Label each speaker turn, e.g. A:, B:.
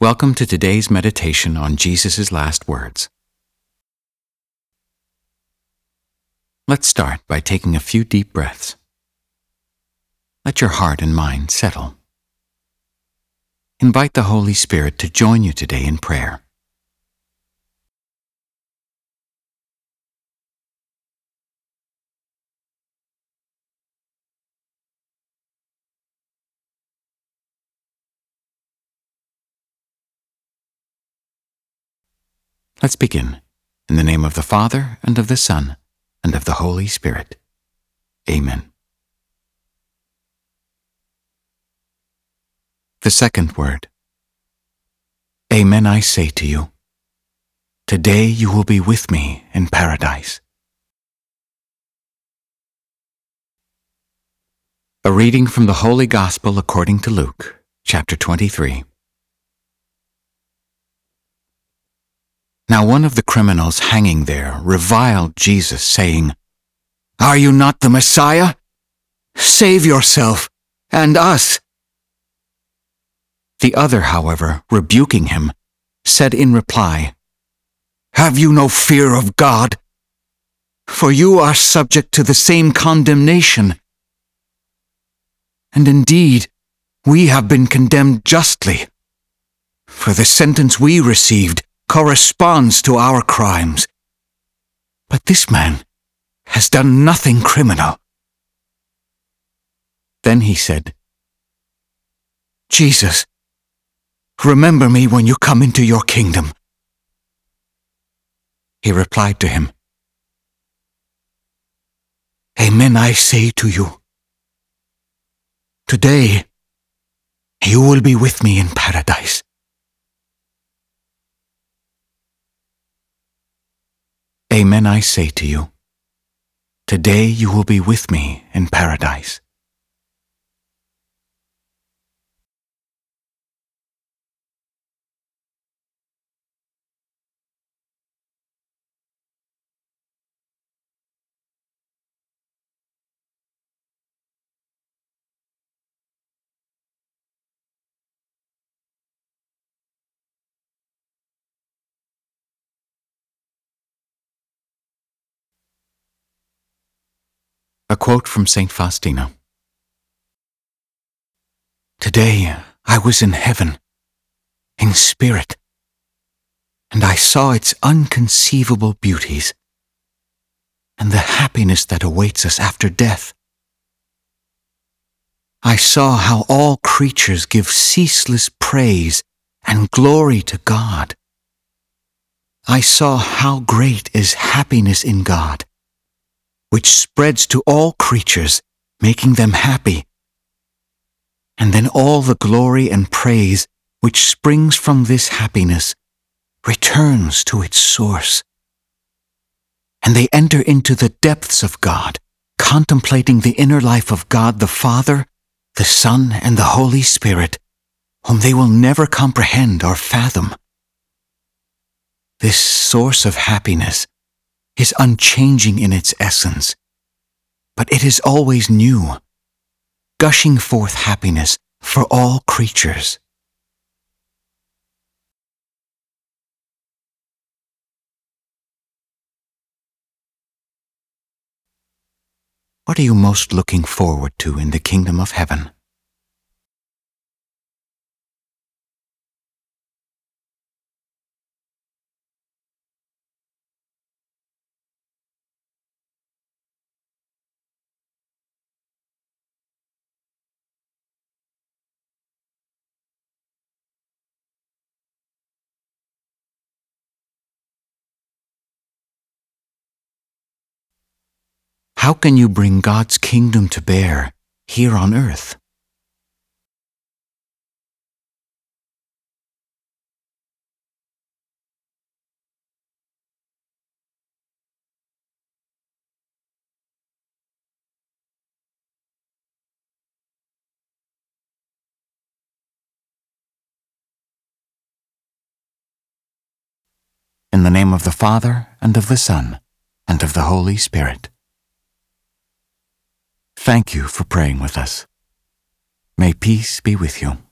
A: Welcome to today's meditation on Jesus' last words. Let's start by taking a few deep breaths. Let your heart and mind settle. Invite the Holy Spirit to join you today in prayer. Let's begin. In the name of the Father, and of the Son, and of the Holy Spirit. Amen. The second word. Amen, I say to you. Today you will be with me in paradise. A reading from the Holy Gospel according to Luke, chapter 23. Now one of the criminals hanging there reviled Jesus, saying, "Are you not the Messiah? Save yourself and us." The other, however, rebuking him, said in reply, "Have you no fear of God? For you are subject to the same condemnation. And indeed, we have been condemned justly, for the sentence we received corresponds to our crimes. But this man has done nothing criminal." Then he said, "Jesus, remember me when you come into your kingdom." He replied to him, "Amen, I say to you, today you will be with me in paradise." Amen, I say to you, today you will be with me in paradise. A quote from St. Faustina. Today I was in heaven, in spirit, and I saw its unconceivable beauties, and the happiness that awaits us after death. I saw how all creatures give ceaseless praise and glory to God. I saw how great is happiness in God, which spreads to all creatures, making them happy. And then all the glory and praise which springs from this happiness returns to its source. And they enter into the depths of God, contemplating the inner life of God the Father, the Son, and the Holy Spirit, whom they will never comprehend or fathom. This source of happiness is unchanging in its essence, but it is always new, gushing forth happiness for all creatures. What are you most looking forward to in the kingdom of heaven? How can you bring God's kingdom to bear here on earth? In the name of the Father, and of the Son, and of the Holy Spirit. Thank you for praying with us. May peace be with you.